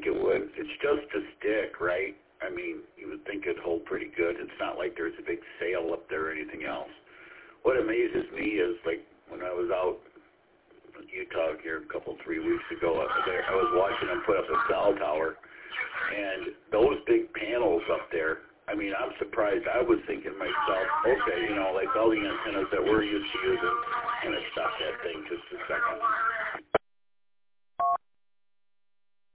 think it would. It's just a stick, right? I mean, you would think it'd hold pretty good. It's not like there's a big sail up there or anything else. What amazes me is, like, when I was out in Utah here a couple, 3 weeks ago, I was watching them put up a cell tower, and those big panels up there, I mean, I'm surprised. I was thinking to myself, okay, you know, like all the antennas that we're used to using, I'm going to stop that thing just a second.